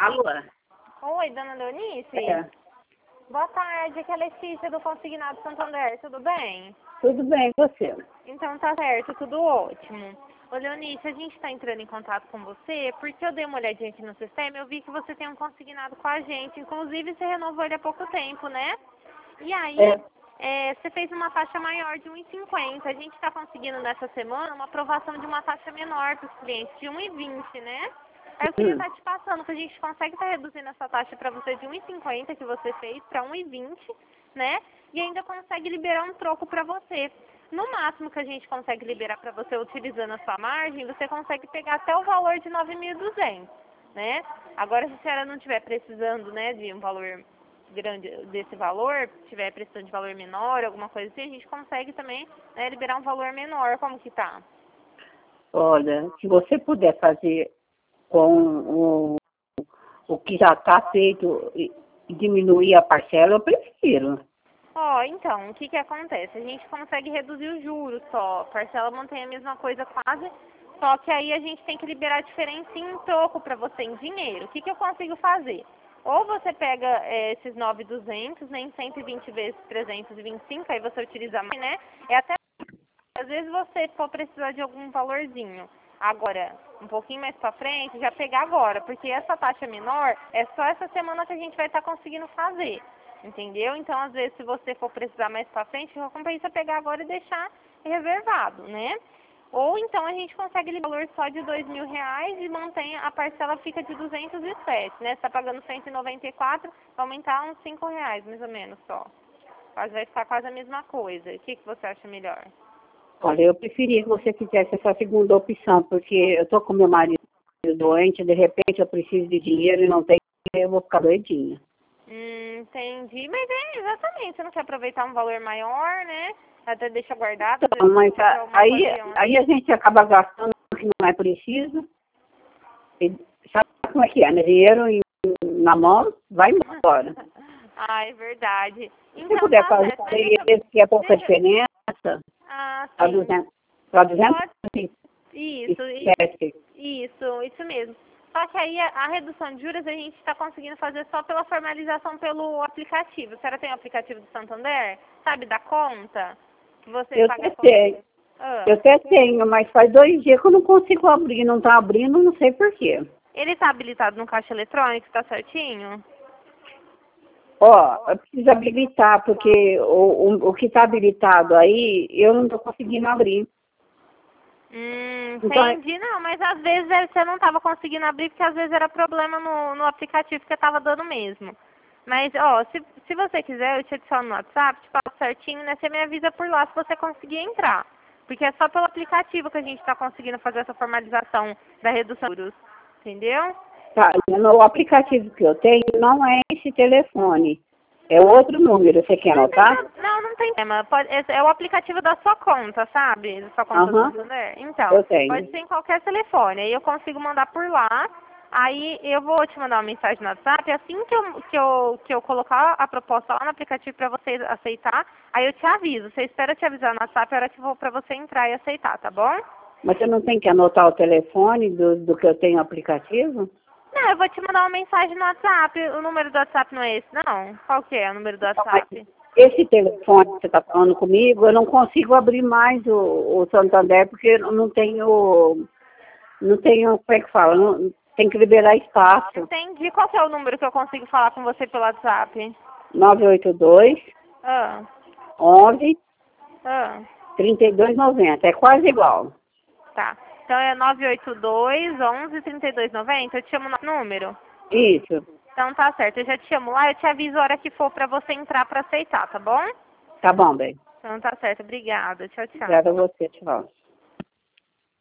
Alô? Oi, dona Leonice? É. Boa tarde, aqui é a Letícia do Consignado Santander, tudo bem? Tudo bem, e você? Então tá certo, tudo ótimo. Ô Leonice, a gente tá entrando em contato com você porque eu dei uma olhadinha aqui no sistema e eu vi que você tem um consignado com a gente, inclusive você renovou ele há pouco tempo, né? E aí, você fez uma taxa maior de 1,50. A gente está conseguindo nessa semana uma aprovação de uma taxa menor para os clientes, de 1,20, né? Aí eu queria estar te passando que a gente consegue estar reduzindo essa taxa para você de 1,50 que você fez para 1,20, né? E ainda consegue liberar um troco para você. No máximo que a gente consegue liberar para você utilizando a sua margem, você consegue pegar até o valor de 9.200, né? Agora, se a senhora não estiver precisando, né, de um valor grande desse valor, tiver precisando de valor menor, alguma coisa assim, a gente consegue também, né, liberar um valor menor. Como que tá? Olha, se você puder fazer com o que já está feito e diminuir a parcela, eu prefiro. Ó, então, o que que acontece? A gente consegue reduzir os juros só, a parcela mantém a mesma coisa quase, só que aí a gente tem que liberar a diferença em troco para você, em dinheiro. O que que eu consigo fazer? Ou você pega esses 9.200, né, em 120 vezes 325, aí você utiliza mais, né? É até, às vezes você for precisar de algum valorzinho. Agora, um pouquinho mais para frente, já pegar agora, porque essa taxa menor é só essa semana que a gente vai estar conseguindo fazer. Entendeu? Então, às vezes, se você for precisar mais pra frente, compensa pegar agora e deixar reservado, né? Ou então a gente consegue o valor só de R$ 2.000 e mantém, a parcela fica de 207, né? Você tá pagando 194, vai aumentar uns R$ 5, mais ou menos, só. Quase vai ficar quase a mesma coisa. O que que você acha melhor? Olha, eu preferia que você fizesse essa segunda opção, porque eu estou com meu marido doente, de repente eu preciso de dinheiro e não tenho, eu vou ficar doidinha. Entendi. Mas é exatamente, você não quer aproveitar um valor maior, né? Até deixa guardado, às Então, vezes mas você quer uma ocasião. aí a gente acaba gastando o que não é preciso. E sabe como é que é, né? Dinheiro na mão, vai embora. Ah, é verdade. Se você Então, puder tá fazer certo. Mas deixa, esse que é pouca deixa... diferença, Ah, para sim. 200, para Pode... 207. Isso mesmo. Só que aí a redução de juros a gente está conseguindo fazer só pela formalização pelo aplicativo. A senhora tem o aplicativo do Santander? Sabe, da conta? Que você Eu paga até a conta. tenho, Ah. eu até tenho, mas faz 2 dias que eu não consigo abrir, não está abrindo, não sei por quê. Ele está habilitado no caixa eletrônico, está certinho? Ó, eu preciso habilitar, porque o que está habilitado aí, eu não estou conseguindo abrir. Então, Entendi. Não, mas às vezes você não estava conseguindo abrir porque às vezes era problema no aplicativo que estava dando mesmo. Mas, ó, se você quiser, eu te adiciono no WhatsApp, te passo certinho, né? Você me avisa por lá se você conseguir entrar. Porque é só pelo aplicativo que a gente está conseguindo fazer essa formalização da redução de juros. Entendeu? tá, o aplicativo que eu tenho não é esse telefone, é outro número. Você quer Não tem, anotar? não tem problema. É o aplicativo da sua conta, sabe? Da sua conta do Aham, Santander. Então, eu tenho. pode ser em qualquer telefone. Aí eu consigo mandar por lá. Aí eu vou te mandar uma mensagem no WhatsApp. Assim que eu colocar a proposta lá no aplicativo para você aceitar, aí eu te aviso. Você espera te avisar no WhatsApp a hora que for para você entrar e aceitar, tá bom? Mas você não tem que anotar o telefone do que eu tenho no aplicativo? Não, eu vou te mandar uma mensagem no WhatsApp. O número do WhatsApp não é esse, não? Qual que é o número do Então, mas WhatsApp? esse telefone que você está falando comigo, eu não consigo abrir mais o Santander, porque eu não tenho, como é que fala, tem que liberar espaço. Entendi. Qual que é o número que eu consigo falar com você pelo WhatsApp? 982 Ah, 11 ah, 3290, é quase igual. tá. Então é 982 11 3290. Eu te chamo no número? Isso, Então tá certo. Eu já te chamo lá, eu te aviso a hora que for pra você entrar pra aceitar, tá bom? tá bom, bem. Então tá certo. Obrigada. Tchau, tchau. Obrigada a você, tchau.